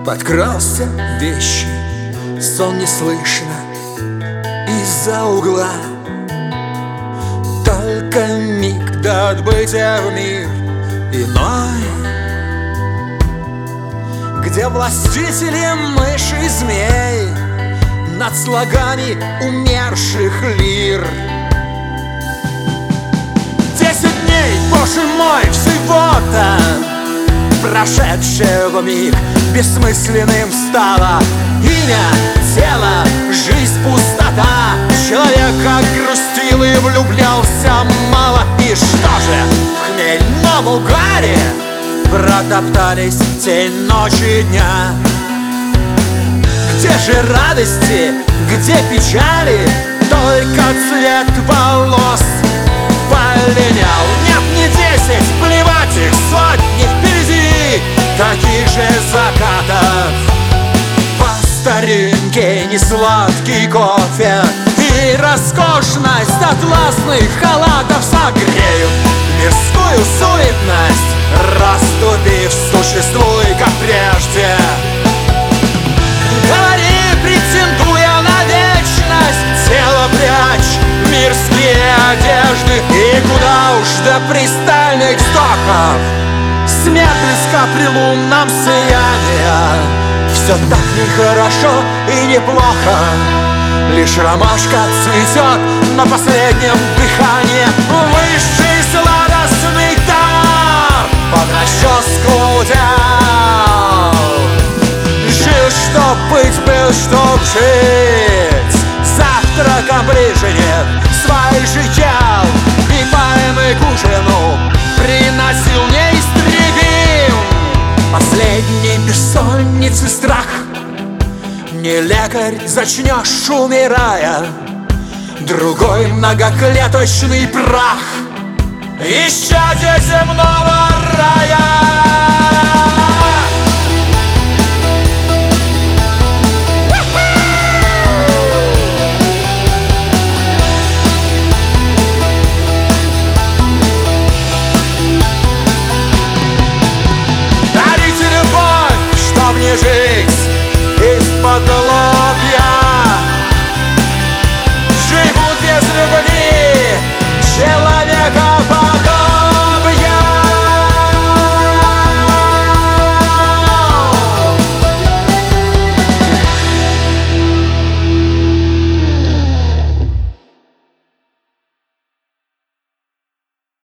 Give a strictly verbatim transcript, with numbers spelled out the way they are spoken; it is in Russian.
Подкрался вещи, сон не слышно из-за угла. Только миг до отбытия в мир иной, где властители мыши и змей над слогами умерших лир. Десять дней, боже мой, всего-то прошедшего миг бессмысленным стало имя, тело, жизнь, пустота. Человек огрустил и влюблялся мало. И что же, в хмельном угаре протоптались тень ночи и дня. Где же радости, где печали? Только цвет волос полинял. Нет, не десять, плевать их, сотни впереди таких же закатов. По старинке несладкий кофе и роскошность атласных халатов согреют мирскую суетность, расступив, существуй, как прежде. Говори, претендуя на вечность, тело прячь, мирские одежды. И куда уж до пристальных стоков, смерть близка при лунном сиянии. Все так нехорошо и неплохо, лишь ромашка цветет на последнем дыхании. Высший сладостный дар под расческу дел. Жил, чтоб быть, был, чтоб жить. Завтраком ближе нет своих же тел. И пальмы к ужину приносил неистребим. Последний бессонницы страх. Не лекарь зачнешь, умирая, другой многоклеточный прах. Исчадие земного рая.